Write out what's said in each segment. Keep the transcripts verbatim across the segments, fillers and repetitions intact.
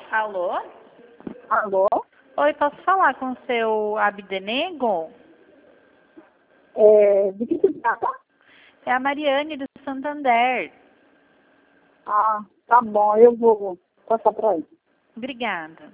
Alô? Alô? Oi, posso falar com o seu Abdenego? É, de que se trata? É a Mariane do Santander. Ah, tá bom, eu vou passar para ele. Obrigada.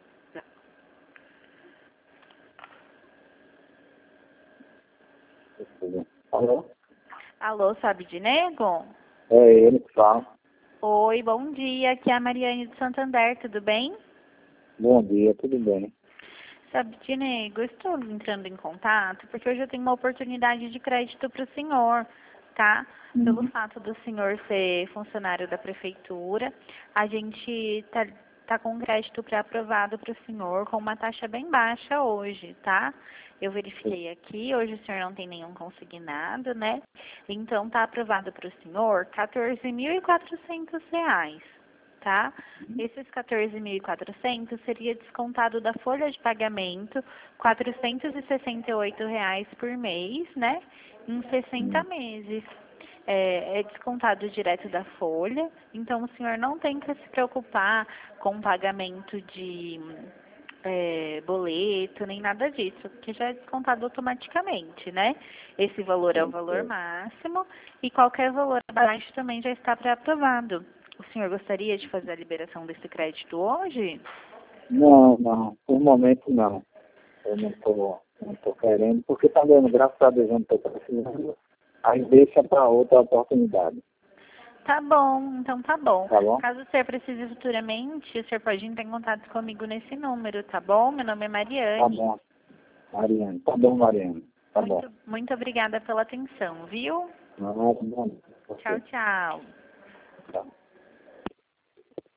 Alô? Alô, seu Abdenego? É ele que fala. Oi, bom dia. Aqui é a Mariane do Santander, tudo bem? Bom dia, tudo bem? Seu Abdenego, eu estou entrando em contato porque hoje eu tenho uma oportunidade de crédito para o senhor, tá? Pelo fato do senhor ser funcionário da prefeitura, a gente tá, tá com crédito pré-aprovado para o senhor com uma taxa bem baixa hoje, tá? Eu verifiquei aqui, hoje o senhor não tem nenhum consignado, né? Então tá aprovado para o senhor quatorze mil e quatrocentos reais, tá? Esses quatorze mil e quatrocentos seria descontado da folha de pagamento, quatrocentos e sessenta e oito reais por mês, né? Em sessenta meses. É, é descontado direto da folha, então o senhor não tem que se preocupar com pagamento de é, boleto, nem nada disso, porque já é descontado automaticamente, né? Esse valor é o valor máximo e qualquer valor abaixo também já está pré-aprovado. O senhor gostaria de fazer a liberação desse crédito hoje? Não, não, por momento não. Eu não estou não tô querendo, porque está dando, graças a Deus, eu não estou precisando. Aí deixa para outra oportunidade. Tá bom, então tá bom. Tá bom? Caso o senhor precise futuramente, o senhor pode entrar em contato comigo nesse número, tá bom? Meu nome é Tá Mariane. bom, Mariane. Tá bom, Mariane. Tá bom. Muito, muito obrigada pela atenção, viu? Não, bom. Tchau, tchau. Tchau.